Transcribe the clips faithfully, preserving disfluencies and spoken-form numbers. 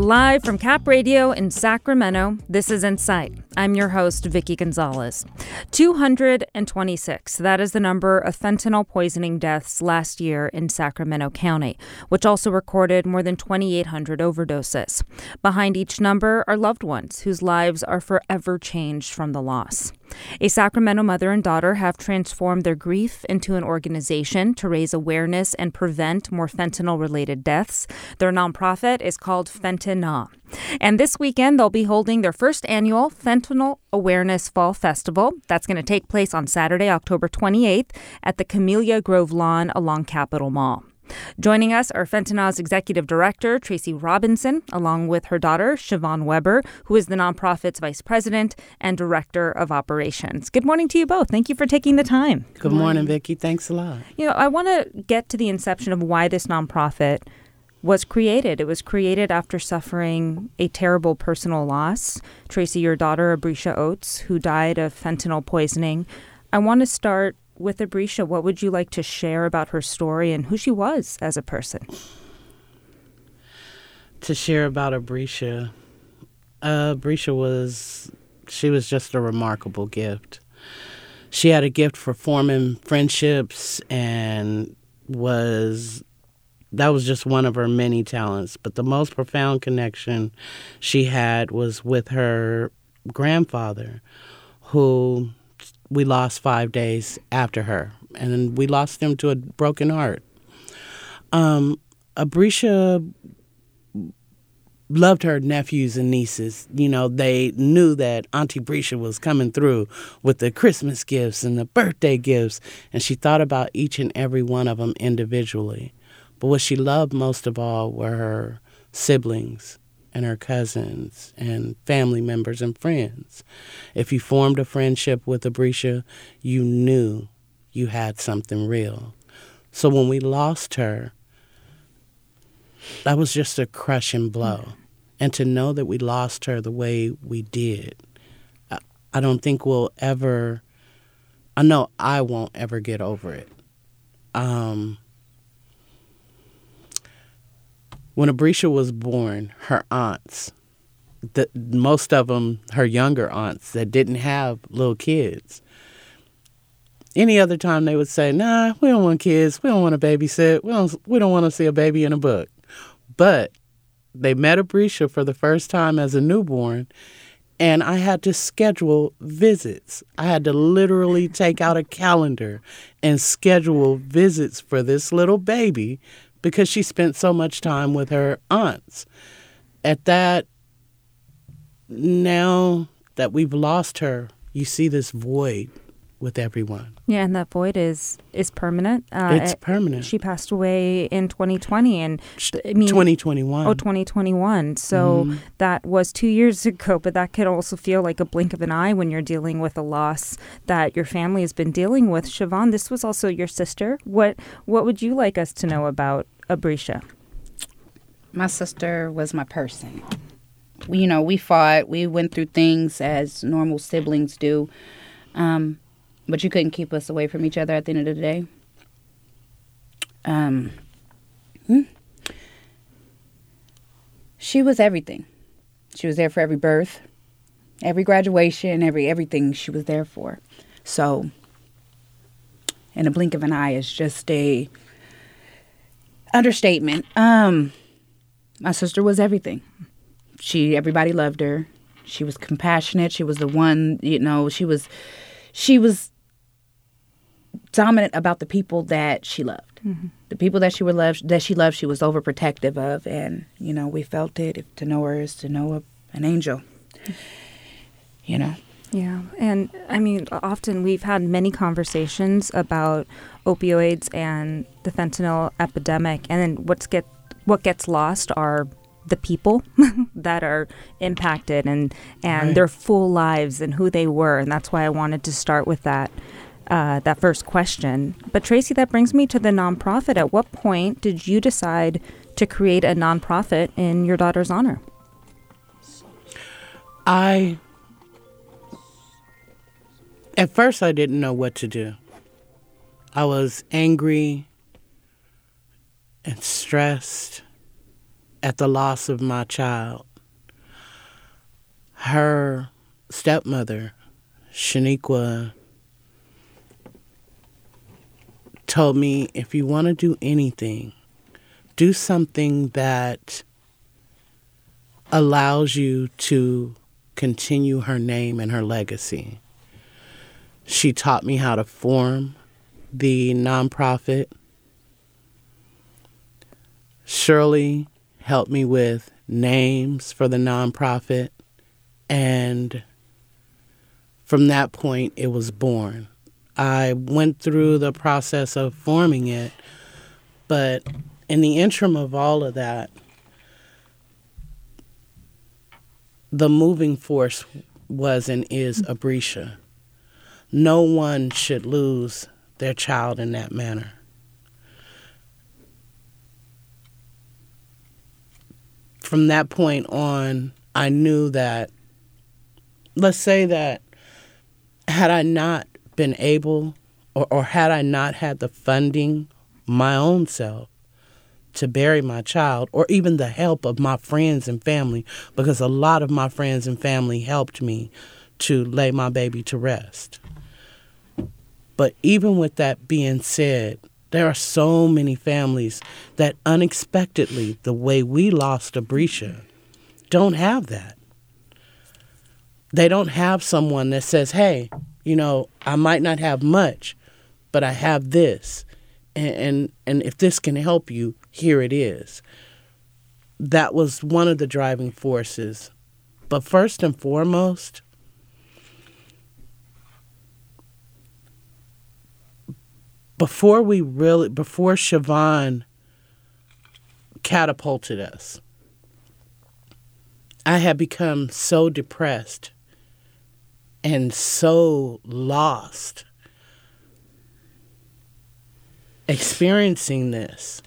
Live from Cap Radio in Sacramento, this is Insight. I'm your host, Vicky Gonzalez. two hundred twenty-six, that is the number of fentanyl poisoning deaths last year in Sacramento County, which also recorded more than twenty-eight hundred overdoses. Behind each number are loved ones whose lives are forever changed from the loss. A Sacramento mother and daughter have transformed their grief into an organization to raise awareness and prevent more fentanyl-related deaths. Their nonprofit is called Fentanyl. And this weekend, they'll be holding their first annual Fentanyl Awareness Fall Festival. That's going to take place on Saturday, October twenty-eighth at the Camellia Grove Lawn along Capitol Mall. Joining us are Fentanyl's executive director, Tracy Robinson, along with her daughter, Siobhan Weber, who is the nonprofit's vice president and director of operations. Good morning to you both. Thank you for taking the time. Good, Good morning, morning, Vicki. Thanks a lot. You know, I want to get to the inception of why this nonprofit was created. It was created after suffering a terrible personal loss. Tracy, your daughter, Abrisha Oates, who died of fentanyl poisoning. I want to start with Abrisha. What would you like to share about her story and who she was as a person? To share about Abrisha, uh, Abrisha was, she was just a remarkable gift. She had a gift for forming friendships and was, that was just one of her many talents. But the most profound connection she had was with her grandfather, who we lost five days after her, and we lost him to a broken heart. Um, Abrisha loved her nephews and nieces. You know, they knew that Auntie Abrisha was coming through with the Christmas gifts and the birthday gifts, and she thought about each and every one of them individually. But what she loved most of all were her siblings and her cousins and family members and friends. If you formed a friendship with Abrisha, you knew you had something real. So when we lost her, that was just a crushing blow. Mm-hmm. And to know that we lost her the way we did, I, I don't think we'll ever, I know I won't ever get over it. Um... When Abrisha was born, her aunts, the, most of them, her younger aunts that didn't have little kids, any other time they would say, nah, we don't want kids. We don't want to babysit. We don't, we don't want to see a baby in a book. But they met Abrisha for the first time as a newborn, and I had to schedule visits. I had to literally take out a calendar and schedule visits for this little baby because she spent so much time with her aunts. At that, now that we've lost her, you see this void with everyone. Yeah, and that void is is permanent. Uh, it's permanent. She passed away in twenty twenty, and I mean twenty twenty-one. Oh, twenty twenty-one. So mm-hmm. That was two years ago, but that could also feel like a blink of an eye when you're dealing with a loss that your family has been dealing with. Siobhan, this was also your sister. What what would you like us to know about Abrisha? My sister was my person. You know, we fought. We went through things as normal siblings do. Um, but you couldn't keep us away from each other at the end of the day. Um, hmm. She was everything. She was there for every birth, every graduation, every everything she was there for. So, in a blink of an eye is just a understatement. Um, my sister was everything. She, everybody loved her. She was compassionate. She was the one, you know, she was, she was dominant about the people that she loved. Mm-hmm. The people that she would love, that she loved, she was overprotective of. And, you know, we felt it. If to know her is to know a, an angel, you know. Yeah. And I mean, often we've had many conversations about opioids and the fentanyl epidemic. And then what's get, what gets lost are the people that are impacted and, and right. their full lives and who they were. And that's why I wanted to start with that, uh, that first question. But Tracy, that brings me to the nonprofit. At what point did you decide to create a nonprofit in your daughter's honor? I, at first I didn't know what to do. I was angry and stressed at the loss of my child. Her stepmother, Shaniqua, told me, if you want to do anything, do something that allows you to continue her name and her legacy. She taught me how to form the nonprofit. Shirley helped me with names for the nonprofit. And from that point, it was born. I went through the process of forming it, but in the interim of all of that, the moving force was and is Abrecia. No one should lose their child in that manner. From that point on, I knew that, let's say that had I not been able, or, or had I not had the funding my own self to bury my child, or even the help of my friends and family, because a lot of my friends and family helped me to lay my baby to rest. But even with that being said, there are so many families that unexpectedly, the way we lost Abrecia, don't have that. They don't have someone that says, hey, you know, I might not have much, but I have this. And, and and if this can help you, here it is. That was one of the driving forces. But first and foremost, before we really, before Siobhan catapulted us, I had become so depressed and so lost experiencing this.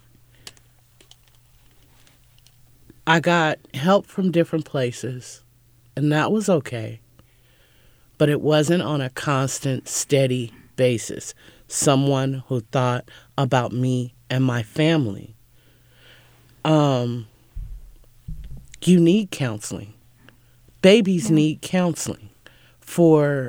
I got help from different places, and that was okay. But it wasn't on a constant, steady basis. Someone who thought about me and my family. Um, you need counseling. Babies yeah. need counseling. For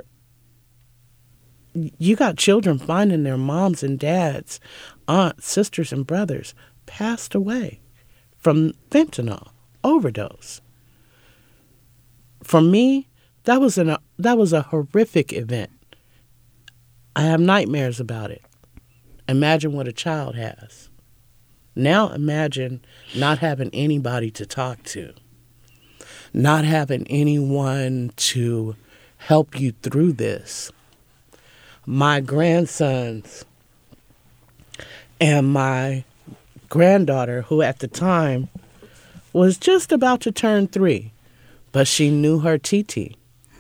you got children finding their moms and dads, aunts, sisters, and brothers passed away from fentanyl overdose. For me, that was an that was a horrific event. I have nightmares about it. Imagine what a child has. Now imagine not having anybody to talk to, not having anyone to help you through this. My grandsons and my granddaughter, who at the time was just about to turn three, but she knew her T T.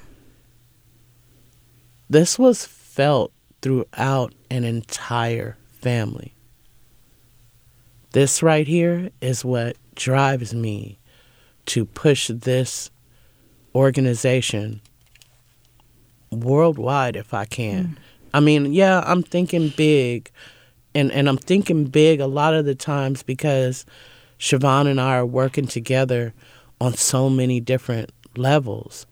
This was felt throughout an entire family. This right here is what drives me to push this organization worldwide if I can. Mm. I mean, yeah, I'm thinking big, and, and I'm thinking big a lot of the times because Siobhan and I are working together on so many different levels.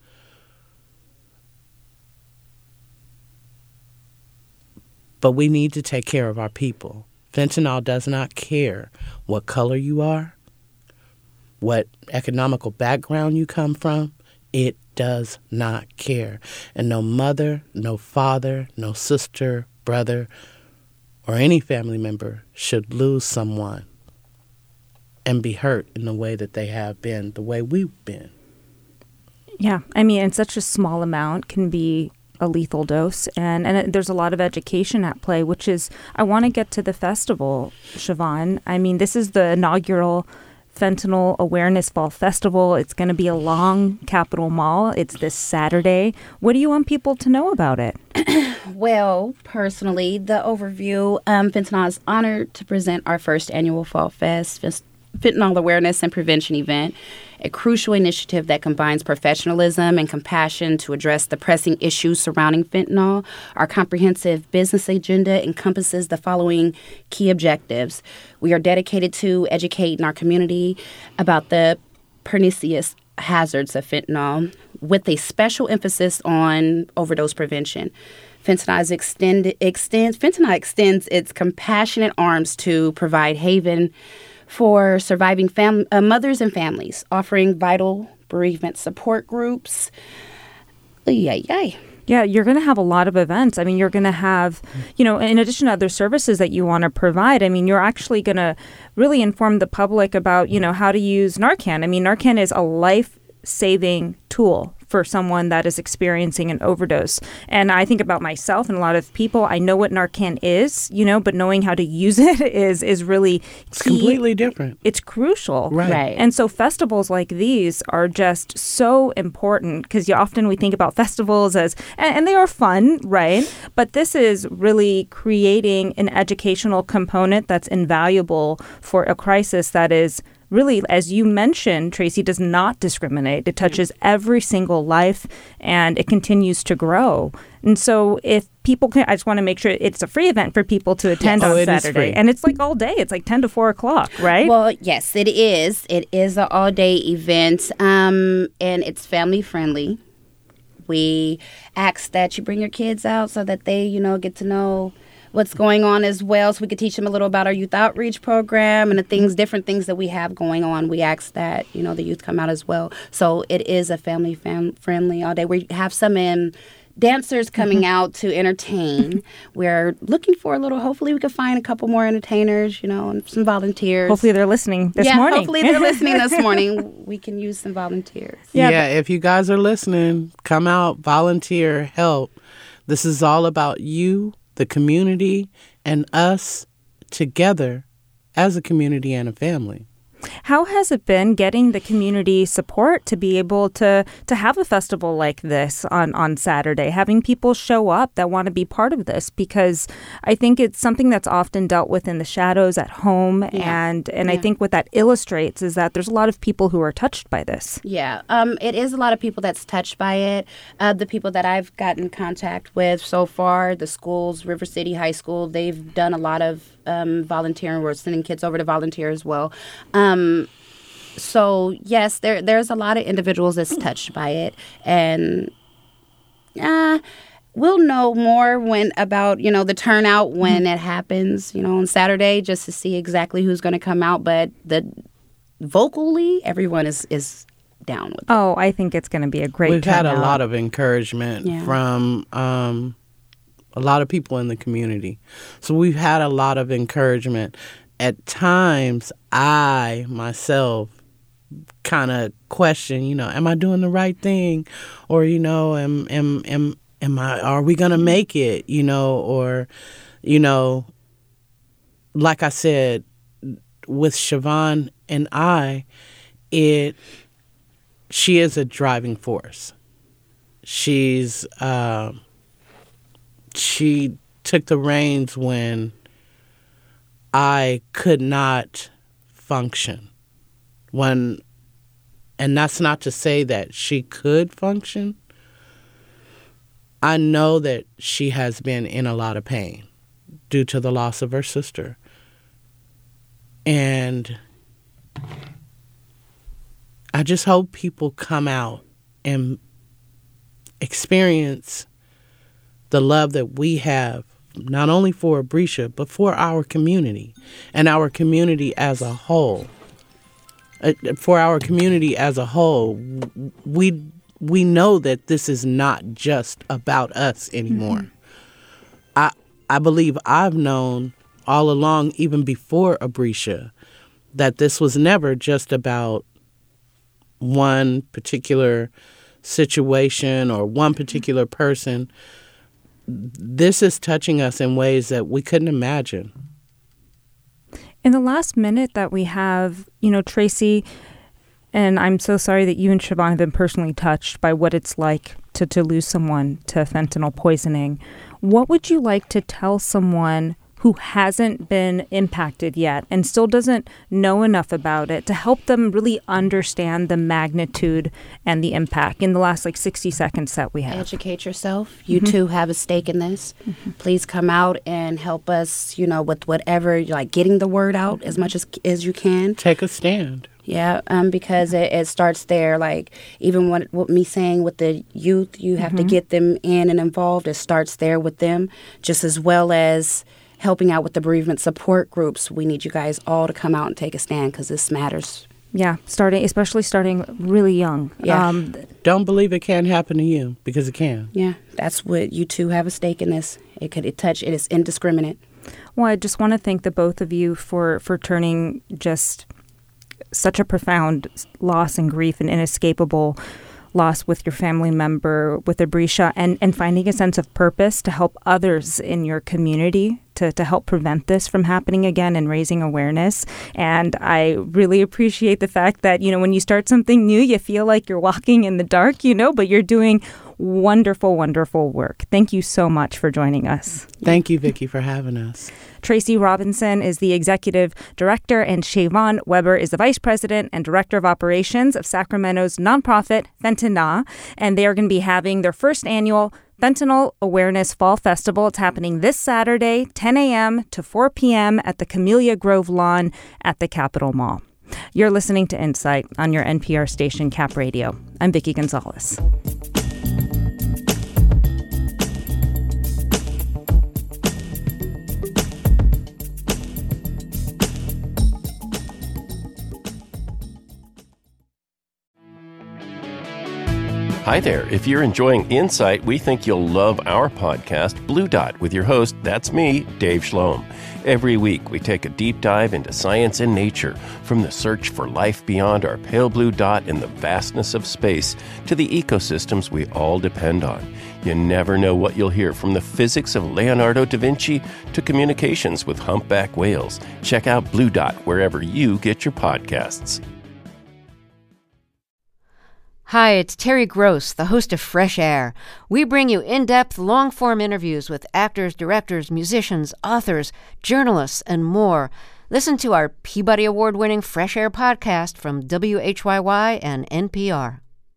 But we need to take care of our people. Fentanyl does not care what color you are, what economical background you come from. It does not care. And no mother, no father, no sister, brother, or any family member should lose someone and be hurt in the way that they have been, the way we've been. Yeah, I mean, and such a small amount can be a lethal dose, and, and it, there's a lot of education at play, which is, I want to get to the festival, Siobhan. I mean, this is the inaugural Fentanyl Awareness Fall Festival. It's going to be along Capitol Mall. It's this Saturday. What do you want people to know about it? Well, personally, the overview, um, Fentanyl is honored to present our first annual Fall Fest. Fentanyl Awareness and Prevention event, a crucial initiative that combines professionalism and compassion to address the pressing issues surrounding fentanyl. Our comprehensive business agenda encompasses the following key objectives. We are dedicated to educating our community about the pernicious hazards of fentanyl, with a special emphasis on overdose prevention. Fentanyl extend, extends, fentanyl extends its compassionate arms to provide haven for surviving fam- uh, mothers and families, offering vital bereavement support groups. Yay, yay. Yeah, you're going to have a lot of events. I mean, you're going to have, you know, in addition to other services that you want to provide, I mean, you're actually going to really inform the public about, you know, how to use Narcan. I mean, Narcan is a life-saving tool for someone that is experiencing an overdose. And I think about myself and a lot of people. I know what Narcan is, you know, but knowing how to use it is is really key. It's completely different. It's crucial. Right. Right. And so festivals like these are just so important because you often we think about festivals as, and, and they are fun, right? But this is really creating an educational component that's invaluable for a crisis that is really, as you mentioned, Tracy, does not discriminate. It touches every single life, and it continues to grow. And so if people can, I just want to make sure it's a free event for people to attend Yes. on Oh, it is Saturday. free. And it's like all day. It's like ten to four o'clock, right? Well, yes, it is. It is an all-day event, um, and it's family-friendly. We ask that you bring your kids out so that they, you know, get to know what's going on as well, so we could teach them a little about our youth outreach program and the things, different things that we have going on. We ask that, you know, the youth come out as well. So it is a family fam- friendly all day. We have some in dancers coming mm-hmm. out to entertain. We're looking for a little, hopefully we can find a couple more entertainers, you know, and some volunteers. Hopefully they're listening this yeah, morning. hopefully they're listening this morning. We can use some volunteers. Yeah, Yeah, if you guys are listening, come out, volunteer, help. This is all about you, the community, and us together as a community and a family. How has it been getting the community support to be able to to have a festival like this on, on Saturday, having people show up that want to be part of this? Because I think it's something that's often dealt with in the shadows at home. Yeah. And, and yeah. I think what that illustrates is that there's a lot of people who are touched by this. Yeah, um, it is a lot of people that's touched by it. Uh, the people that I've gotten in contact with so far, the schools, River City High School, they've done a lot of um, volunteering. We're sending kids over to volunteer as well. Um, so, yes, there there's a lot of individuals that's touched by it. And uh, we'll know more when about, you know, the turnout when it happens, you know, on Saturday, just to see exactly who's going to come out. But the vocally, everyone is, is down with it. Oh, I think it's going to be a great We've had a turnout. lot of encouragement Yeah. from um, a lot of people in the community. So we've had a lot of encouragement. At times, I, myself, kind of question, you know, am I doing the right thing? Or, you know, am am am am I are we gonna make it? You know, or, you know, like I said, with Siobhan and I, it she is a driving force. She's uh, she took the reins when I could not function. When, and that's not to say that she could function. I know that she has been in a lot of pain due to the loss of her sister. And I just hope people come out and experience the love that we have, not only for Abrecia, but for our community and our community as a whole. Uh, for our community as a whole, we we know that this is not just about us anymore. Mm-hmm. I I believe I've known all along, even before Abrecia, that this was never just about one particular situation or one particular person. This is touching us in ways that we couldn't imagine. In the last minute that we have, you know, Tracy, and I'm so sorry that you and Siobhan have been personally touched by what it's like to, to lose someone to fentanyl poisoning. What would you like to tell someone who hasn't been impacted yet and still doesn't know enough about it to help them really understand the magnitude and the impact in the last like sixty seconds that we have? Educate yourself. You Mm-hmm. too have a stake in this. Mm-hmm. Please come out and help us, you know, with whatever, like getting the word out as much as as you can. Take a stand. Yeah, um, because it, it starts there. Like even what, what me saying with the youth, you have mm-hmm. to get them in and involved. It starts there with them, just as well as helping out with the bereavement support groups. We need you guys all to come out and take a stand because this matters. Yeah, starting, especially starting really young. Yeah. Um, Don't believe it can't happen to you, because it can. Yeah, that's what you two have a stake in this. It could it touch. It is indiscriminate. Well, I just want to thank the both of you for for turning just such a profound loss and grief and inescapable loss with your family member with Abreesha, and, and finding a sense of purpose to help others in your community to, to help prevent this from happening again and raising awareness. And I really appreciate the fact that, you know, when you start something new, you feel like you're walking in the dark, you know, but you're doing wonderful, wonderful work. Thank you so much for joining us. Thank you, Vicki, for having us. Tracy Robinson is the executive director, and Shavon Weber is the vice president and director of operations of Sacramento's nonprofit Fentanyl. And they are going to be having their first annual Fentanyl Awareness Fall Festival. It's happening this Saturday, ten a.m. to four p.m. at the Camellia Grove Lawn at the Capitol Mall. You're listening to Insight on your N P R station, Cap Radio. I'm Vicki Gonzalez. Hi there. If you're enjoying Insight, we think you'll love our podcast, Blue Dot, with your host, that's me, Dave Schlom. Every week, we take a deep dive into science and nature, from the search for life beyond our pale blue dot in the vastness of space to the ecosystems we all depend on. You never know what you'll hear, from the physics of Leonardo da Vinci to communications with humpback whales. Check out Blue Dot wherever you get your podcasts. Hi, it's Terry Gross, the host of Fresh Air. We bring you in-depth, long-form interviews with actors, directors, musicians, authors, journalists, and more. Listen to our Peabody Award-winning Fresh Air podcast from W H Y Y and N P R.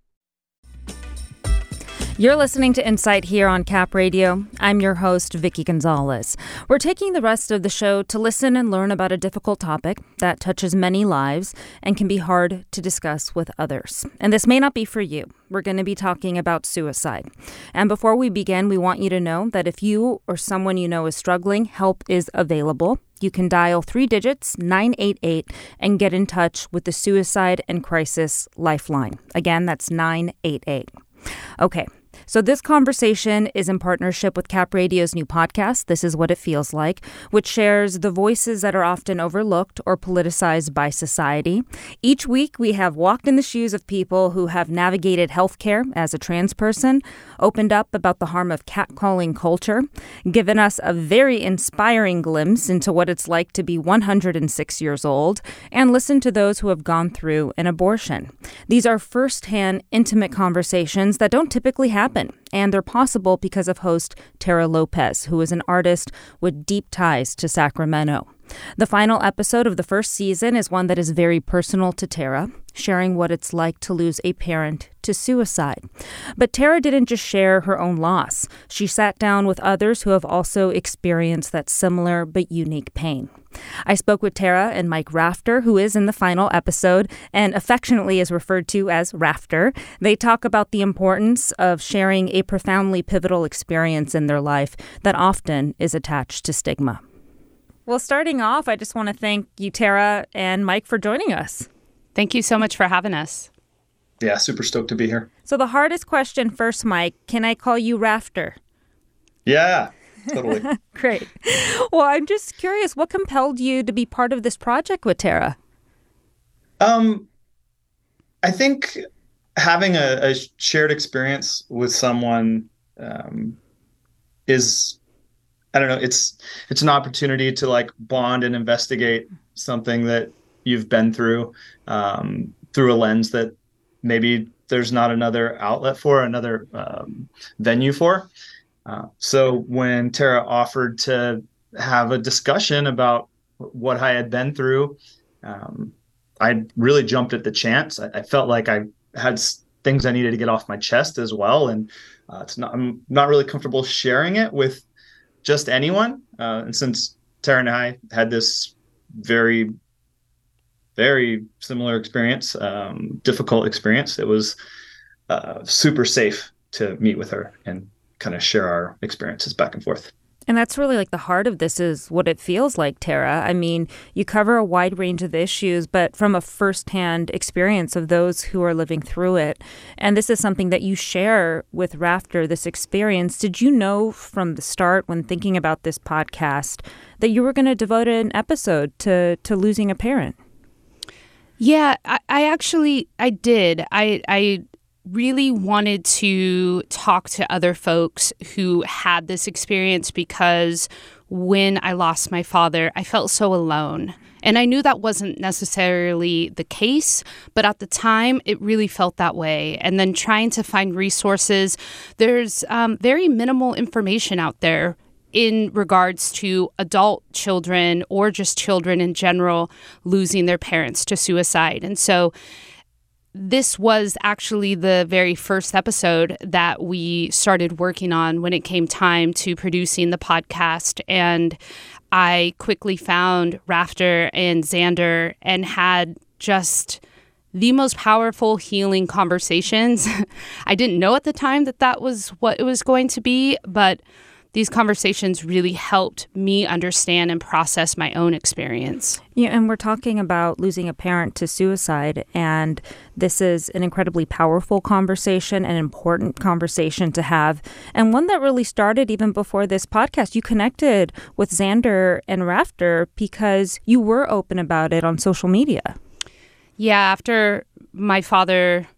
You're listening to Insight here on Cap Radio. I'm your host, Vicki Gonzalez. We're taking the rest of the show to listen and learn about a difficult topic that touches many lives and can be hard to discuss with others. And this may not be for you. We're going to be talking about suicide. And before we begin, we want you to know that if you or someone you know is struggling, help is available. You can dial three digits, nine eight eight, and get in touch with the Suicide and Crisis Lifeline. Again, that's nine eight eight. Okay. So this conversation is in partnership with Cap Radio's new podcast, This Is What It Feels Like, which shares the voices that are often overlooked or politicized by society. Each week, we have walked in the shoes of people who have navigated healthcare as a trans person, opened up about the harm of catcalling culture, given us a very inspiring glimpse into what it's like to be one hundred six years old, and listened to those who have gone through an abortion. These are firsthand, intimate conversations that don't typically happen. And they're possible because of host Tara Lopez, who is an artist with deep ties to Sacramento. The final episode of the first season is one that is very personal to Tara, sharing what it's like to lose a parent to suicide. But Tara didn't just share her own loss. She sat down with others who have also experienced that similar but unique pain. I spoke with Tara and Mike Rafter, who is in the final episode and affectionately is referred to as Rafter. They talk about the importance of sharing a profoundly pivotal experience in their life that often is attached to stigma. Well, starting off, I just want to thank you, Tara and Mike, for joining us. Thank you so much for having us. Yeah, super stoked to be here. So the hardest question first, Mike, can I call you Rafter? Yeah, totally. Great. Well, I'm just curious, what compelled you to be part of this project with Tara? Um, I think having a, a shared experience with someone um, is, I don't know, it's it's an opportunity to like bond and investigate something that you've been through um, through a lens that maybe there's not another outlet for, another um, venue for. Uh, so when Tara offered to have a discussion about what I had been through. Um, I really jumped at the chance. I, I felt like I had s- things I needed to get off my chest as well. And uh, it's not, I'm not really comfortable sharing it with just anyone. Uh, and since Tara and I had this very, very similar experience, um, difficult experience, it was uh, super safe to meet with her and kind of share our experiences back and forth. And that's really like the heart of this is what it feels like, Tara. I mean, you cover a wide range of issues, but from a firsthand experience of those who are living through it. And this is something that you share with Rafter, this experience. Did you know from the start when thinking about this podcast that you were going to devote an episode to, to losing a parent? Yeah, I, I actually, I did. I, I really wanted to talk to other folks who had this experience because when I lost my father, I felt so alone. And I knew that wasn't necessarily the case, but at the time, it really felt that way. And then trying to find resources, there's um, very minimal information out there in regards to adult children or just children in general losing their parents to suicide. And so this was actually the very first episode that we started working on when it came time to producing the podcast. And I quickly found Rafter and Xander and had just the most powerful healing conversations. I didn't know at the time that that was what it was going to be, but these conversations really helped me understand and process my own experience. Yeah, and we're talking about losing a parent to suicide, and this is an incredibly powerful conversation, an important conversation to have, and one that really started even before this podcast. You connected with Xander and Rafter because you were open about it on social media. Yeah, after my father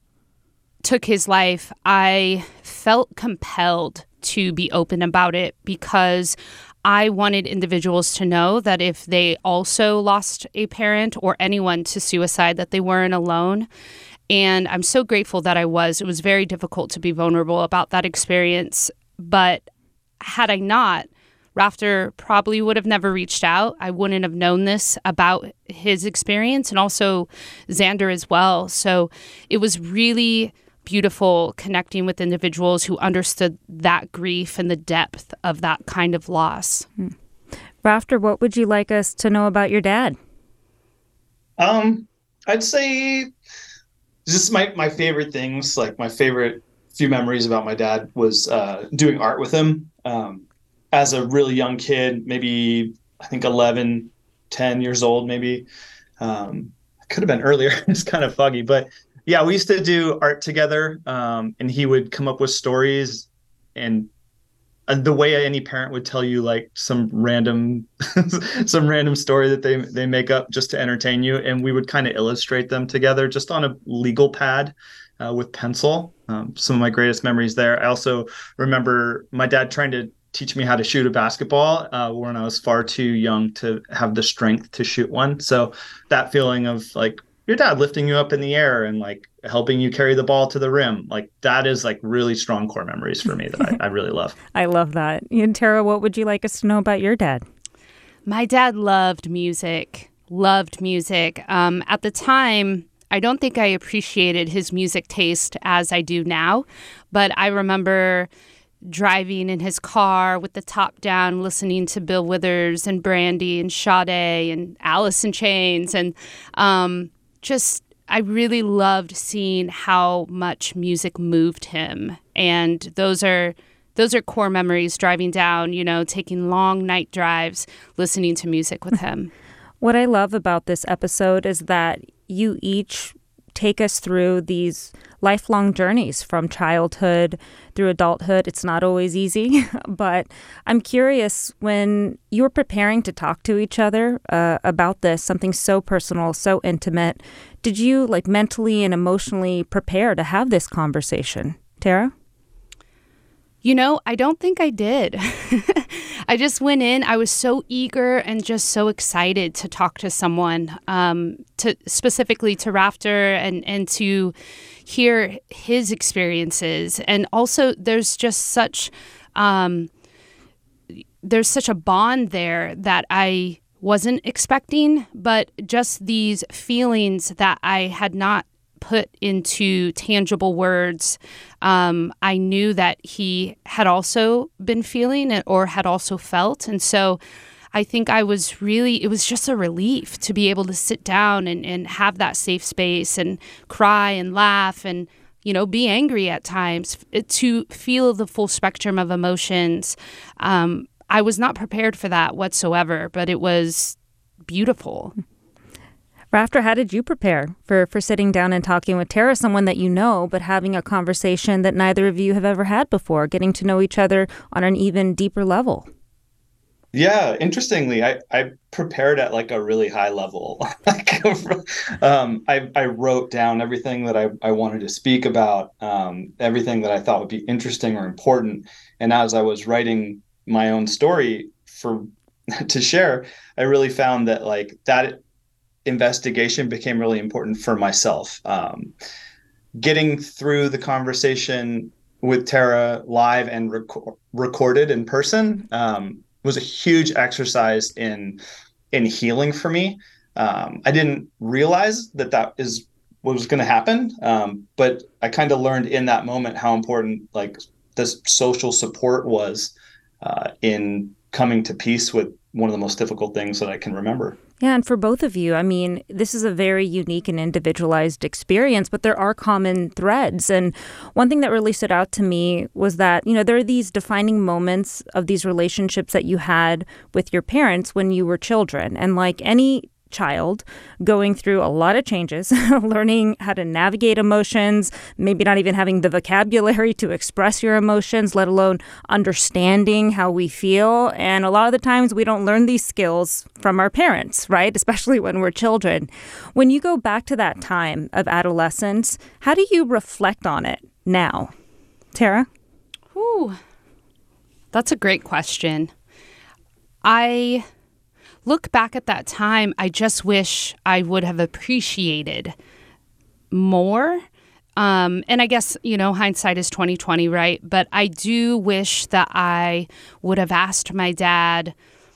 took his life, I felt compelled to be open about it because I wanted individuals to know that if they also lost a parent or anyone to suicide, that they weren't alone. And I'm so grateful that I was. It was very difficult to be vulnerable about that experience. But had I not, Rafter probably would have never reached out. I wouldn't have known this about his experience, and also Xander as well. So it was really beautiful connecting with individuals who understood that grief and the depth of that kind of loss. Hmm. Rafter, what would you like us to know about your dad? Um, I'd say just my, my favorite things, like my favorite few memories about my dad was uh, doing art with him. Um, as a really young kid, maybe I think eleven, ten years old, maybe. Um, could have been earlier. It's kind of foggy, but yeah, we used to do art together, um, and he would come up with stories, and uh, the way any parent would tell you like some random, some random story that they they make up just to entertain you, and we would kind of illustrate them together just on a legal pad uh, with pencil. Um, some of my greatest memories there. I also remember my dad trying to teach me how to shoot a basketball uh, when I was far too young to have the strength to shoot one. So that feeling of like your dad lifting you up in the air and like helping you carry the ball to the rim, like that is like really strong core memories for me that I, I really love. I love that. And Tara, what would you like us to know about your dad? My dad loved music, loved music. Um, at the time, I don't think I appreciated his music taste as I do now, but I remember driving in his car with the top down, listening to Bill Withers and Brandy and Sade and Alice in Chains. And um, just, I really loved seeing how much music moved him. And those are those are core memories, driving down, you know, taking long night drives, listening to music with him. What I love about this episode is that you each take us through these lifelong journeys from childhood through adulthood. It's not always easy, but I'm curious, when you were preparing to talk to each other uh, about this, something so personal, so intimate, did you like mentally and emotionally prepare to have this conversation? Tara? You know, I don't think I did. I just went in. I was so eager and just so excited to talk to someone, um, to specifically to Rafter and, and to hear his experiences. And also, there's just such, um, there's such a bond there that I wasn't expecting, but just these feelings that I had not put into tangible words. Um, I knew that he had also been feeling it or had also felt. And so I think I was really, it was just a relief to be able to sit down and, and have that safe space and cry and laugh and, you know, be angry at times, to feel the full spectrum of emotions. Um, I was not prepared for that whatsoever, but it was beautiful. Rafter, how did you prepare for, for sitting down and talking with Tara, someone that you know, but having a conversation that neither of you have ever had before, getting to know each other on an even deeper level? Yeah, interestingly, I, I prepared at like a really high level. like, um, I, I wrote down everything that I, I wanted to speak about, um, everything that I thought would be interesting or important. And as I was writing my own story for to share, I really found that like that investigation became really important for myself. Um, getting through the conversation with Tara live and rec- recorded in person um, was a huge exercise in in healing for me. Um, I didn't realize that that is what was going to happen, um, but I kind of learned in that moment how important like this social support was uh, in coming to peace with one of the most difficult things that I can remember. Yeah, and for both of you, I mean, this is a very unique and individualized experience, but there are common threads. And one thing that really stood out to me was that, you know, there are these defining moments of these relationships that you had with your parents when you were children. And like any child going through a lot of changes, learning how to navigate emotions, maybe not even having the vocabulary to express your emotions, let alone understanding how we feel. And a lot of the times we don't learn these skills from our parents, right? Especially when we're children. When you go back to that time of adolescence, how do you reflect on it now? Tara? Ooh, that's a great question. I look back at that time, I just wish I would have appreciated more. Um, and I guess, you know, hindsight is twenty twenty, right? But I do wish that I would have asked my dad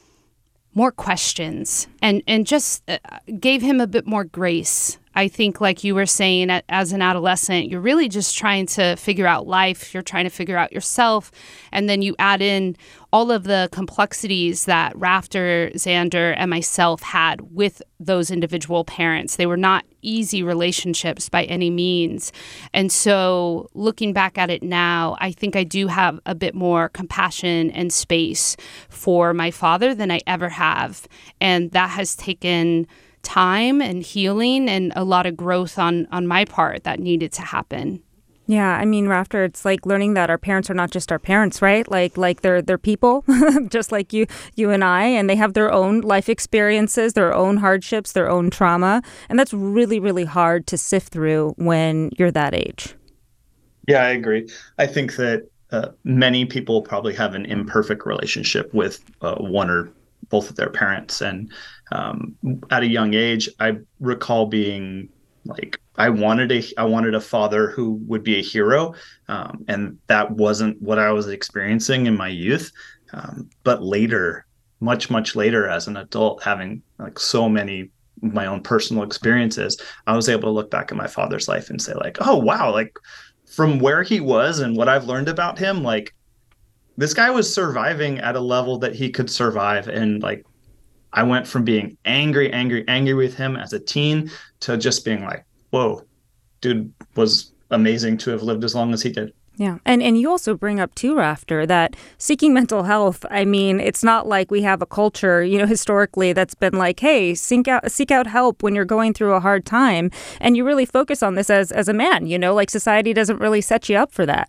more questions and, and just uh, gave him a bit more grace. I think, like you were saying, as an adolescent, you're really just trying to figure out life. You're trying to figure out yourself. And then you add in all of the complexities that Rafter, Xander, and myself had with those individual parents. They were not easy relationships by any means. And so looking back at it now, I think I do have a bit more compassion and space for my father than I ever have. And that has taken time and healing and a lot of growth on on my part that needed to happen. Yeah, I mean, Rafter, it's like learning that our parents are not just our parents, right? Like like they're they're people, just like you you and I, and they have their own life experiences, their own hardships, their own trauma, and that's really, really hard to sift through when you're that age. Yeah, I agree. I think that uh, many people probably have an imperfect relationship with uh, one or both of their parents. And um, at a young age, I recall being like, I wanted a, I wanted a father who would be a hero. Um, and that wasn't what I was experiencing in my youth. Um, but later, much, much later as an adult, having like so many of my own personal experiences, I was able to look back at my father's life and say like, oh, wow, like from where he was and what I've learned about him, like, this guy was surviving at a level that he could survive. And like, I went from being angry, angry, angry with him as a teen to just being like, whoa, dude was amazing to have lived as long as he did. Yeah. And and you also bring up too, Rafter, that seeking mental health, I mean, it's not like we have a culture, you know, historically that's been like, hey, seek out seek out help when you're going through a hard time. And you really focus on this as, as a man, you know, like society doesn't really set you up for that.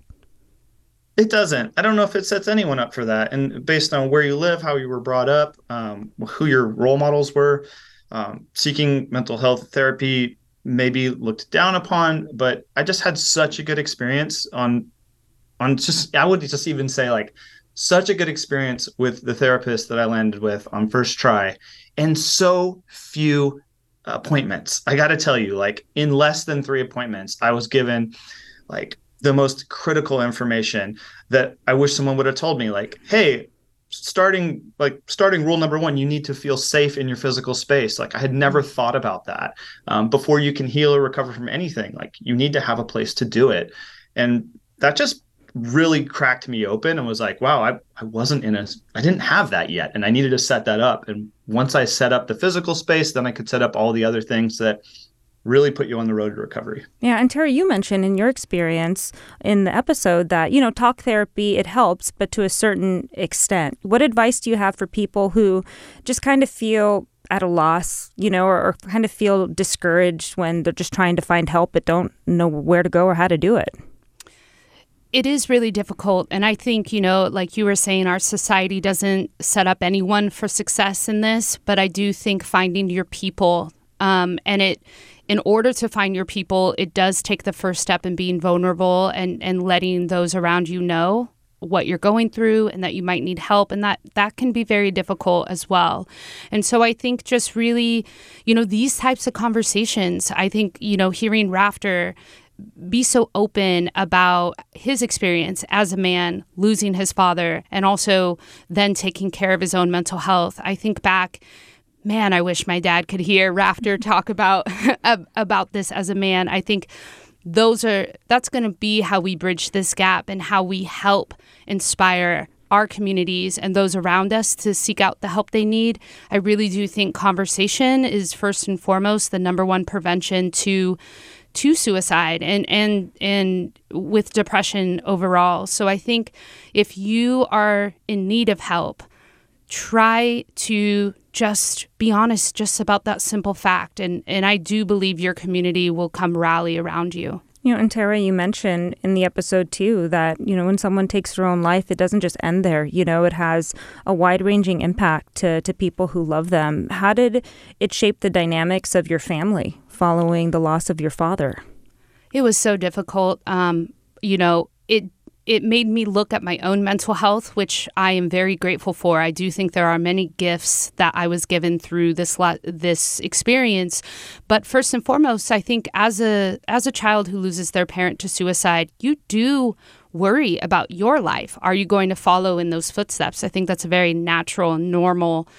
It doesn't. I don't know if it sets anyone up for that. And based on where you live, how you were brought up, um, who your role models were, um, seeking mental health therapy maybe looked down upon. But I just had such a good experience on, on just, I would just even say like such a good experience with the therapist that I landed with on first try, and so few appointments. I got to tell you, like in less than three appointments, I was given like the most critical information that I wish someone would have told me, like, hey, starting like starting rule number one, you need to feel safe in your physical space. Like I had never thought about that. Um, before you can heal or recover from anything, like you need to have a place to do it. And that just really cracked me open and was like, wow, I, I wasn't in a, I didn't have that yet. And I needed to set that up. And once I set up the physical space, then I could set up all the other things that really put you on the road to recovery. Yeah. And Terry, you mentioned in your experience in the episode that, you know, talk therapy, it helps, but to a certain extent. What advice do you have for people who just kind of feel at a loss, you know, or, or kind of feel discouraged when they're just trying to find help but don't know where to go or how to do it? It is really difficult. And I think, you know, like you were saying, our society doesn't set up anyone for success in this. But I do think finding your people um, and it in order to find your people, it does take the first step in being vulnerable and, and letting those around you know what you're going through and that you might need help. And that that can be very difficult as well. And so I think just really, you know, these types of conversations, I think, you know, hearing Rafter be so open about his experience as a man losing his father and also then taking care of his own mental health. I think back, man, I wish my dad could hear Rafter talk about about this as a man. I think those are that's going to be how we bridge this gap and how we help inspire our communities and those around us to seek out the help they need. I really do think conversation is first and foremost the number one prevention to to suicide and, and and with depression overall. So I think if you are in need of help, try to just be honest just about that simple fact. And, and I do believe your community will come rally around you. You know, and Tara, you mentioned in the episode too that, you know, when someone takes their own life, it doesn't just end there. You know, it has a wide-ranging impact to, to people who love them. How did it shape the dynamics of your family following the loss of your father? It was so difficult. Um, you know, it it made me look at my own mental health, which I am very grateful for. I do think there are many gifts that I was given through this la- this experience. But first and foremost, I think as a as a child who loses their parent to suicide, you do worry about your life. Are you going to follow in those footsteps? I think that's a very natural and normal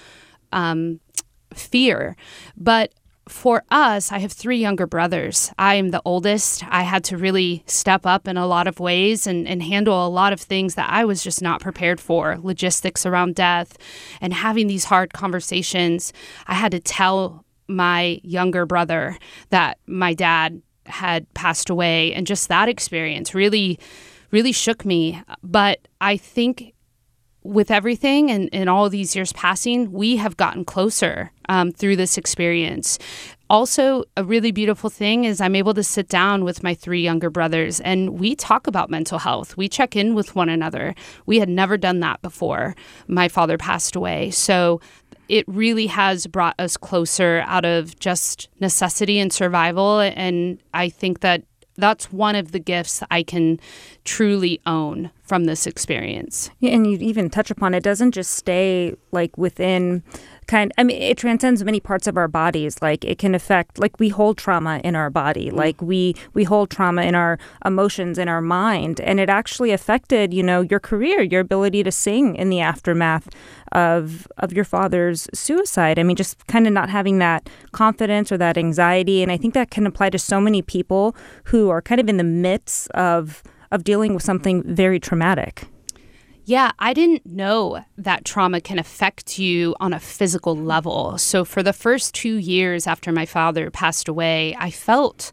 um, fear. But for us, I have three younger brothers. I am the oldest. I had to really step up in a lot of ways and, and handle a lot of things that I was just not prepared for, logistics around death and having these hard conversations. I had to tell my younger brother that my dad had passed away, and just that experience really, really shook me. But I think with everything and, and all of these years passing, we have gotten closer um, through this experience. Also, a really beautiful thing is I'm able to sit down with my three younger brothers and we talk about mental health. We check in with one another. We had never done that before my father passed away. So it really has brought us closer out of just necessity and survival. And I think that that's one of the gifts I can truly own from this experience. Yeah, and you even touch upon it doesn't just stay like within kind I mean it transcends many parts of our bodies. Like it can affect, like we hold trauma in our body. Mm-hmm. Like we we hold trauma in our emotions, in our mind, and it actually affected, you know, your career, your ability to sing in the aftermath of of your father's suicide. I mean, just kind of not having that confidence or that anxiety. And I think that can apply to so many people who are kind of in the midst of of dealing with something very traumatic. Yeah, I didn't know that trauma can affect you on a physical level. So for the first two years after my father passed away, I felt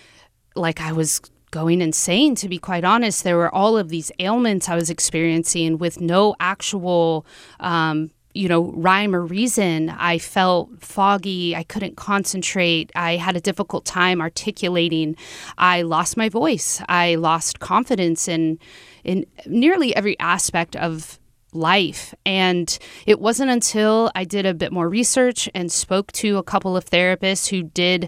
like I was going insane, to be quite honest. There were all of these ailments I was experiencing with no actual um, you know, rhyme or reason. I felt foggy. I couldn't concentrate. I had a difficult time articulating. I lost my voice. I lost confidence in in nearly every aspect of life. And it wasn't until I did a bit more research and spoke to a couple of therapists who did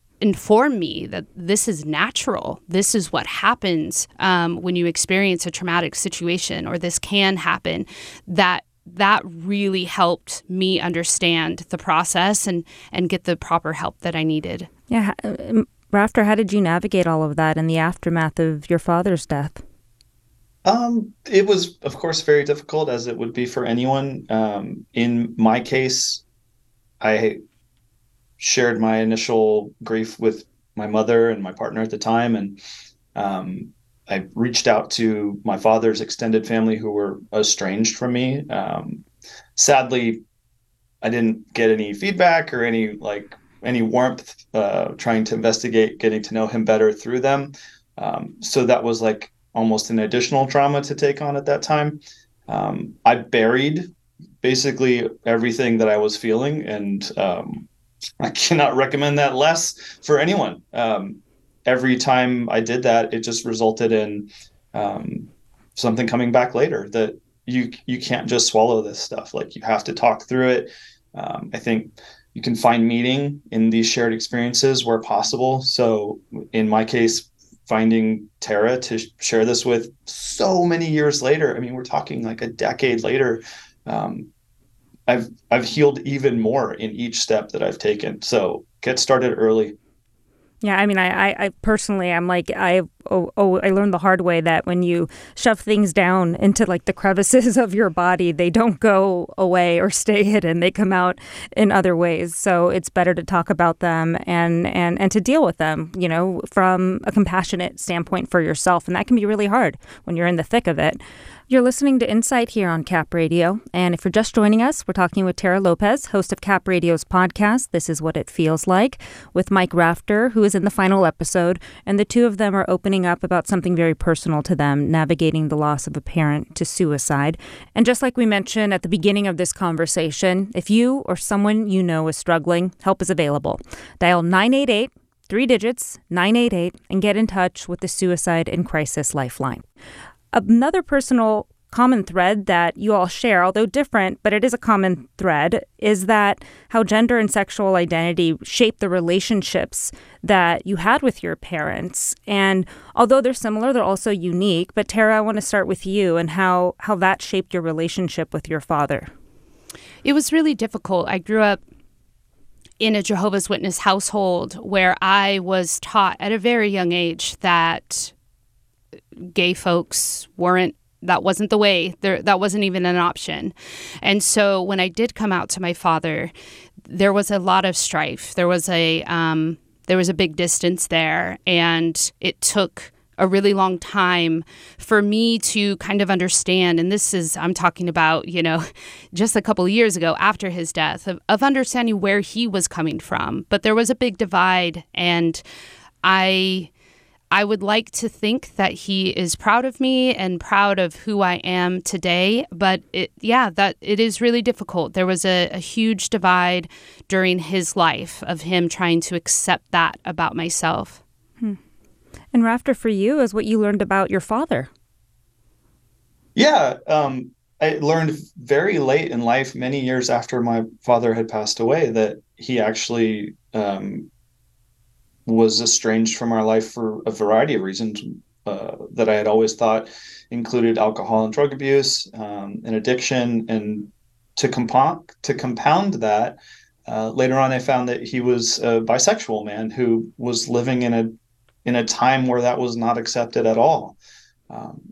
inform me that this is natural. This is what happens um, when you experience a traumatic situation, or this can happen, that that really helped me understand the process and, and get the proper help that I needed. Yeah. Rafter, how did you navigate all of that in the aftermath of your father's death? Um, it was, of course, very difficult, as it would be for anyone. Um, in my case, I shared my initial grief with my mother and my partner at the time, and um, I reached out to my father's extended family, who were estranged from me. Um, sadly, I didn't get any feedback or any like any warmth uh, trying to investigate getting to know him better through them. Um, so that was like almost an additional trauma to take on at that time. Um, I buried basically everything that I was feeling, and um, I cannot recommend that less for anyone. Um, every time I did that, it just resulted in um, something coming back later that you you can't just swallow this stuff. Like, you have to talk through it. Um, I think you can find meaning in these shared experiences where possible. So in my case, finding Tara to share this with so many years later, I mean, we're talking like a decade later, um, I've I've healed even more in each step that I've taken. So get started early. Yeah, I mean, I, I, I personally, I'm like, I oh, oh, I learned the hard way that when you shove things down into like the crevices of your body, they don't go away or stay hidden. They come out in other ways. So it's better to talk about them and, and, and to deal with them, you know, from a compassionate standpoint for yourself. And that can be really hard when you're in the thick of it. You're listening to Insight here on Cap Radio. And if you're just joining us, we're talking with Tara Lopez, host of Cap Radio's podcast, This Is What It Feels Like, with Mike Rafter, who is in the final episode. And the two of them are opening up about something very personal to them, navigating the loss of a parent to suicide. And just like we mentioned at the beginning of this conversation, if you or someone you know is struggling, help is available. Dial nine eight eight, three digits, nine eight eight, and get in touch with the Suicide and Crisis Lifeline. Another personal common thread that you all share, although different, but it is a common thread, is that how gender and sexual identity shape the relationships that you had with your parents. And although they're similar, they're also unique. But Tara, I want to start with you and how, how that shaped your relationship with your father. It was really difficult. I grew up in a Jehovah's Witness household where I was taught at a very young age that gay folks weren't, that wasn't the way, there, that wasn't even an option. And so when I did come out to my father, there was a lot of strife. There was a, um, there was a big distance there. And it took a really long time for me to kind of understand. And this is, I'm talking about, you know, just a couple of years ago after his death, of, of understanding where he was coming from. But there was a big divide. And I... I would like to think that he is proud of me and proud of who I am today. But it, yeah, that it is really difficult. There was a, a huge divide during his life of him trying to accept that about myself. Hmm. And Rafter, for you, is what you learned about your father. Yeah, um, I learned very late in life, many years after my father had passed away, that he actually um, was estranged from our life for a variety of reasons uh, that I had always thought included alcohol and drug abuse, um, and addiction. And to compound to compound that, uh, later on I found that he was a bisexual man who was living in a in a time where that was not accepted at all. Um,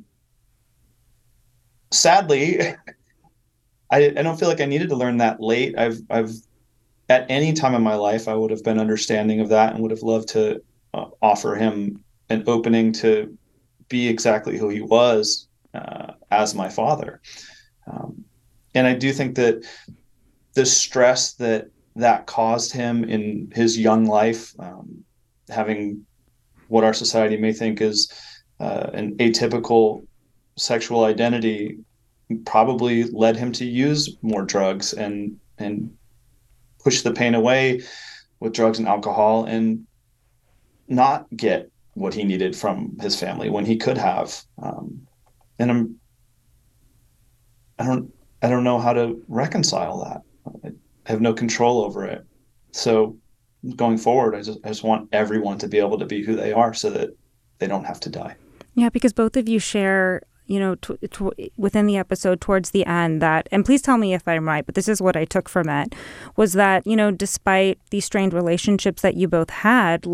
sadly, I, I don't feel like I needed to learn that late. I've I've At any time in my life, I would have been understanding of that and would have loved to uh, offer him an opening to be exactly who he was uh, as my father. Um, and I do think that the stress that that caused him in his young life, um, having what our society may think is uh, an atypical sexual identity, probably led him to use more drugs and and push the pain away with drugs and alcohol and not get what he needed from his family when he could have. Um, and I'm, I don't, I don't know how to reconcile that. I have no control over it. So going forward, I just, I just want everyone to be able to be who they are so that they don't have to die. Yeah, because both of you share, you know, t- t- within the episode towards the end that, and please tell me if I'm right, but this is what I took from it, was that, you know, despite these strained relationships that you both had, like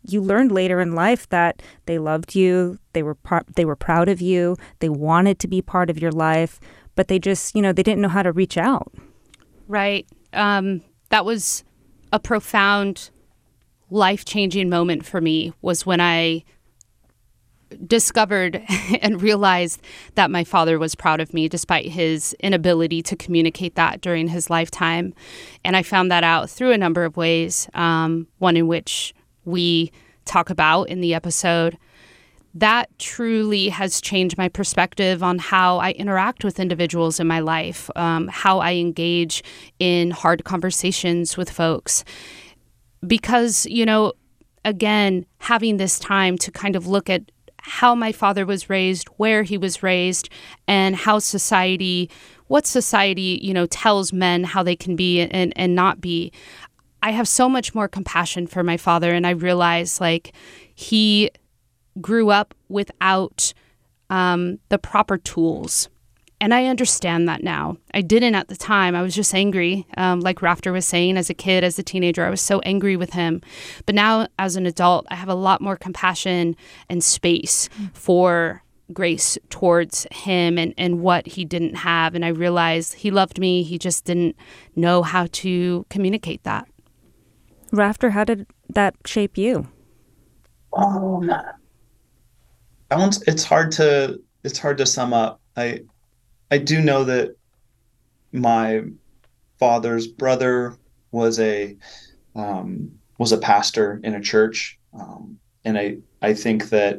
you learned later in life that they loved you, they were par- they were proud of you, they wanted to be part of your life, but they just, you know, they didn't know how to reach out. Right. Um, that was a profound, life-changing moment for me, was when I discovered and realized that my father was proud of me despite his inability to communicate that during his lifetime. And I found that out through a number of ways, um, one in which we talk about in the episode. That truly has changed my perspective on how I interact with individuals in my life, um, how I engage in hard conversations with folks. Because, you know, again, having this time to kind of look at how my father was raised, where he was raised, and how society, what society, you know, tells men how they can be and, and not be. I have so much more compassion for my father, and I realize, like, he grew up without um, the proper tools. And I understand that now. I didn't at the time. I was just angry. Um, like Rafter was saying, as a kid, as a teenager, I was so angry with him. But now as an adult, I have a lot more compassion and space for grace towards him and, and what he didn't have. And I realized he loved me. He just didn't know how to communicate that. Rafter, how did that shape you? Um, I want, it's hard to it's hard to sum up. I I do know that my father's brother was a um, was a pastor in a church, um, and I I think that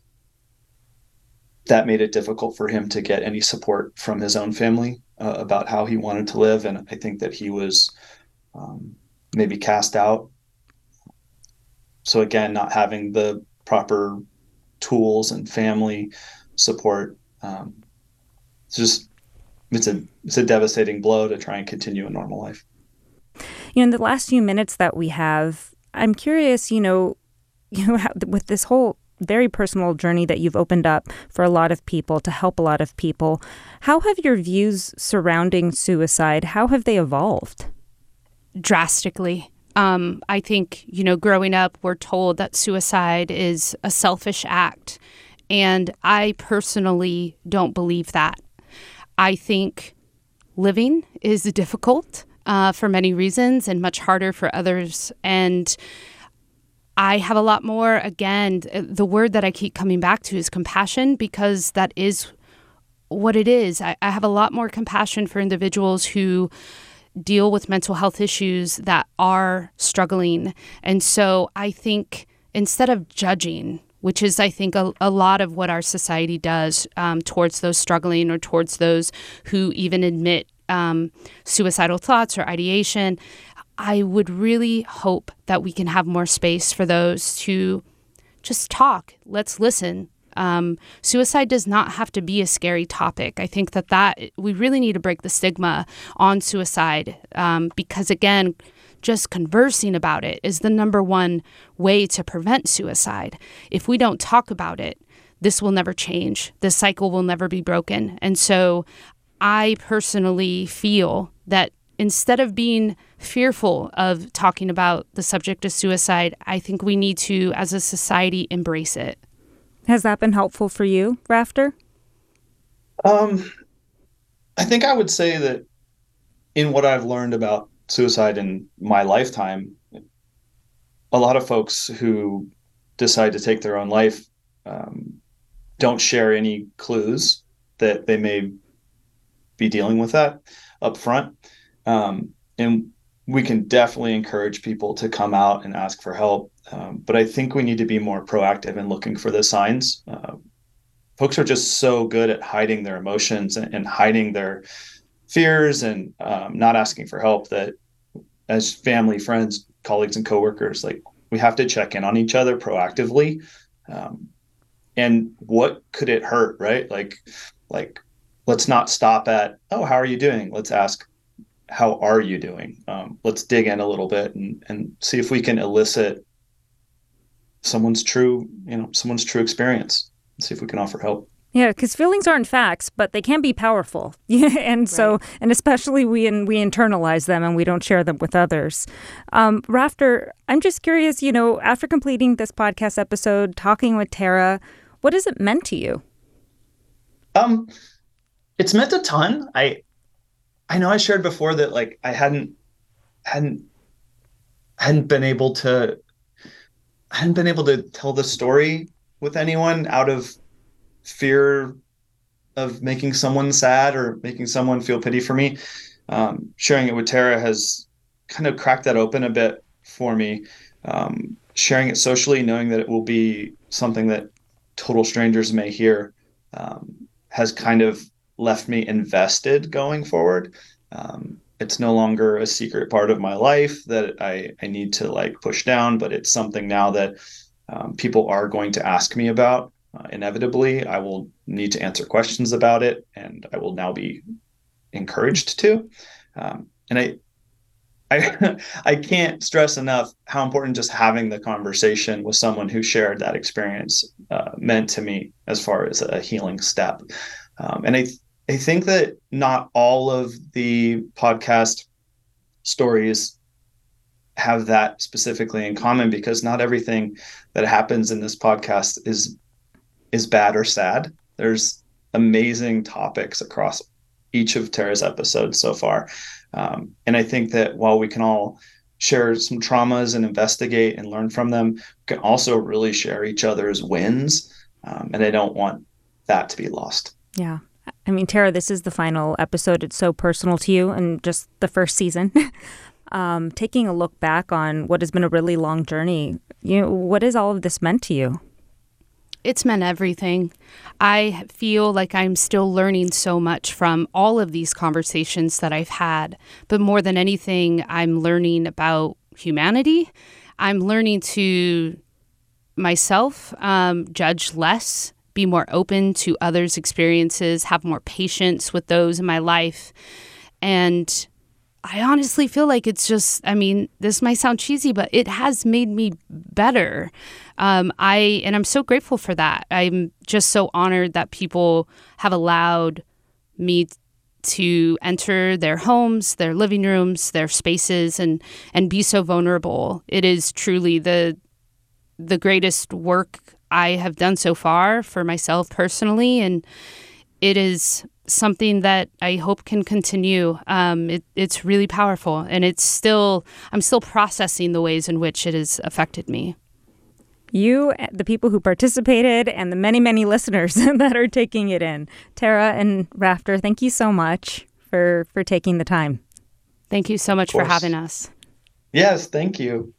that made it difficult for him to get any support from his own family uh, about how he wanted to live, and I think that he was um, maybe cast out. So again, not having the proper tools and family support. Um, It's just, it's a it's a devastating blow to try and continue a normal life. You know, in the last few minutes that we have, I'm curious, you know, you know, how, with this whole very personal journey that you've opened up for a lot of people, to help a lot of people, how have your views surrounding suicide, how have they evolved? Drastically. Um, I think, you know, growing up, we're told that suicide is a selfish act. And I personally don't believe that. I think living is difficult uh, for many reasons and much harder for others. And I have a lot more, again, the word that I keep coming back to is compassion, because that is what it is. I, I have a lot more compassion for individuals who deal with mental health issues that are struggling. And so I think instead of judging, which is, I think, a, a lot of what our society does um, towards those struggling or towards those who even admit um, suicidal thoughts or ideation, I would really hope that we can have more space for those to just talk. Let's listen. Um, suicide does not have to be a scary topic. I think that, that we really need to break the stigma on suicide um, because, again, just conversing about it is the number one way to prevent suicide. If we don't talk about it, this will never change. This cycle will never be broken. And so I personally feel that instead of being fearful of talking about the subject of suicide, I think we need to, as a society, embrace it. Has that been helpful for you, Rafter? Um, I think I would say that in what I've learned about suicide in my lifetime, a lot of folks who decide to take their own life um, don't share any clues that they may be dealing with that up front. Um, and we can definitely encourage people to come out and ask for help. Um, but I think we need to be more proactive in looking for the signs. Uh, folks are just so good at hiding their emotions and, and hiding their fears and um, not asking for help that as family, friends, colleagues, and coworkers, like we have to check in on each other proactively. Um, and what could it hurt, right? Like, like, let's not stop at, oh, how are you doing? Let's ask, how are you doing? Um, let's dig in a little bit and, and see if we can elicit someone's true, you know, someone's true experience and see if we can offer help. Yeah, because feelings aren't facts, but they can be powerful. Yeah, and so, right. and especially we we internalize them and we don't share them with others. Um, Rafter, I'm just curious, you know, after completing this podcast episode, talking with Tara, what has it meant to you? Um, it's meant a ton. I, I know I shared before that like I hadn't, hadn't, hadn't been able to, hadn't been able to tell the story with anyone out of fear of making someone sad or making someone feel pity for me. Um, sharing it with Tara has kind of cracked that open a bit for me. Um, sharing it socially, knowing that it will be something that total strangers may hear, um, has kind of left me invested going forward. Um, it's no longer a secret part of my life that I, I need to like push down, but it's something now that um, people are going to ask me about. Uh, inevitably, I will need to answer questions about it, and I will now be encouraged to. Um, and I, I, I can't stress enough how important just having the conversation with someone who shared that experience uh, meant to me as far as a healing step. Um, and I, th- I think that not all of the podcast stories have that specifically in common, because not everything that happens in this podcast is is bad or sad. There's amazing topics across each of Tara's episodes so far. Um, and I think that while we can all share some traumas and investigate and learn from them, we can also really share each other's wins. Um, and I don't want that to be lost. Yeah. I mean, Tara, this is the final episode. It's so personal to you and just the first season. um, taking a look back on what has been a really long journey, you know, what has all of this meant to you? It's meant everything. I feel like I'm still learning so much from all of these conversations that I've had. But more than anything, I'm learning about humanity. I'm learning to myself um, judge less, be more open to others' experiences, have more patience with those in my life. And I honestly feel like it's just, I mean, this might sound cheesy, but it has made me better. Um, I and I'm so grateful for that. I'm just so honored that people have allowed me to enter their homes, their living rooms, their spaces, and and be so vulnerable. It is truly the the greatest work I have done so far for myself personally, and it is something that I hope can continue. Um, it, it's really powerful, and it's still I'm still processing the ways in which it has affected me. You, the people who participated, and the many, many listeners that are taking it in. Tara and Rafter, thank you so much for, for taking the time. Thank you so much for having us. Yes, thank you.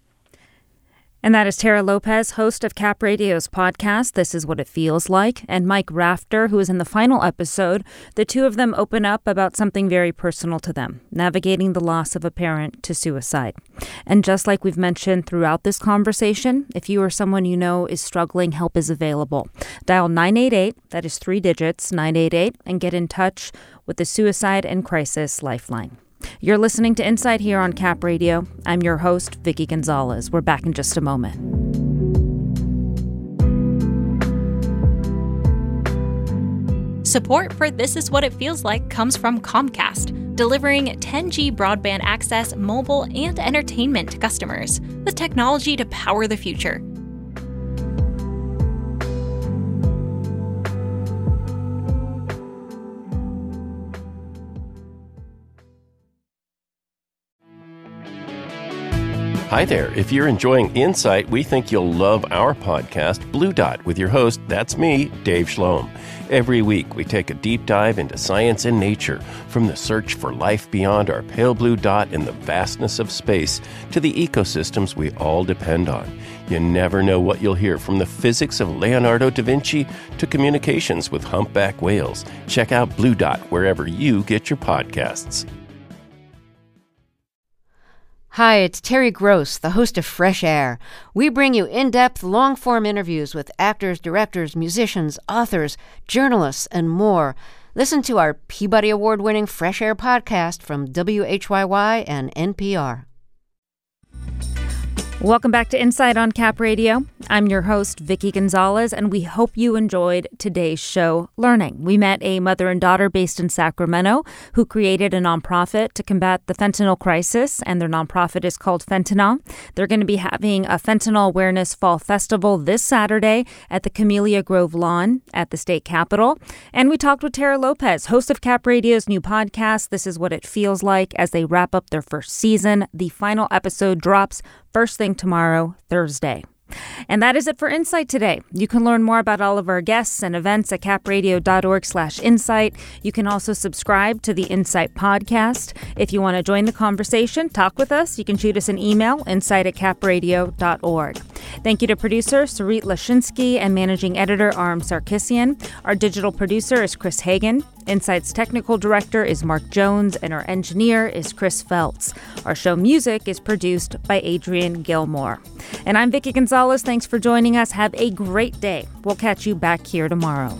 And that is Tara Lopez, host of Cap Radio's podcast, This Is What It Feels Like, and Mike Rafter, who is in the final episode. The two of them open up about something very personal to them, navigating the loss of a parent to suicide. And just like we've mentioned throughout this conversation, if you or someone you know is struggling, help is available. Dial nine eight eight, that is three digits, nine eight eight, and get in touch with the Suicide and Crisis Lifeline. You're listening to Insight here on Cap Radio. I'm your host, Vicky Gonzalez. We're back in just a moment. Support for This Is What It Feels Like comes from Comcast, delivering ten G broadband access, mobile, and entertainment to customers, with technology to power the future. Hi there. If you're enjoying Insight, we think you'll love our podcast, Blue Dot, with your host, that's me, Dave Shlom. Every week, we take a deep dive into science and nature, from the search for life beyond our pale blue dot in the vastness of space to the ecosystems we all depend on. You never know what you'll hear, from the physics of Leonardo da Vinci to communications with humpback whales. Check out Blue Dot wherever you get your podcasts. Hi, it's Terry Gross, the host of Fresh Air. We bring you in-depth, long-form interviews with actors, directors, musicians, authors, journalists, and more. Listen to our Peabody Award-winning Fresh Air podcast from W H Y Y and N P R. Welcome back to Insight on Cap Radio. I'm your host, Vicki Gonzalez, and we hope you enjoyed today's show, Learning. We met a mother and daughter based in Sacramento who created a nonprofit to combat the fentanyl crisis, and their nonprofit is called Fentanyl. They're going to be having a Fentanyl Awareness Fall Festival this Saturday at the Camellia Grove Lawn at the state capitol. And we talked with Tara Lopez, host of Cap Radio's new podcast, This Is What It Feels Like, as they wrap up their first season. The final episode drops first thing tomorrow, Thursday. And that is it for Insight today. You can learn more about all of our guests and events at capradio.org slash insight. You can also subscribe to the Insight podcast. If you want to join the conversation, talk with us, you can shoot us an email, insight at capradio dot org. Thank you to producer Sarit Lashinsky and managing editor Aram Sarkissian. Our digital producer is Chris Hagan. Insight's technical director is Mark Jones, and our engineer is Chris Feltz. Our show music is produced by Adrian Gilmore. And I'm Vicki Gonzalez. Thanks for joining us. Have a great day. We'll catch you back here tomorrow.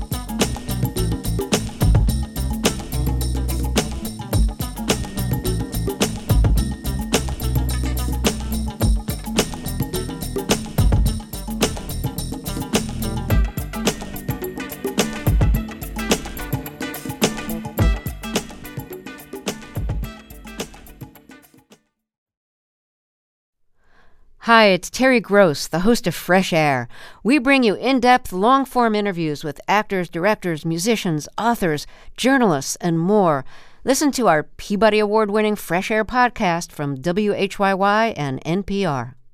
Hi, it's Terry Gross, the host of Fresh Air. We bring you in-depth, long-form interviews with actors, directors, musicians, authors, journalists, and more. Listen to our Peabody Award-winning Fresh Air podcast from W H Y Y and N P R.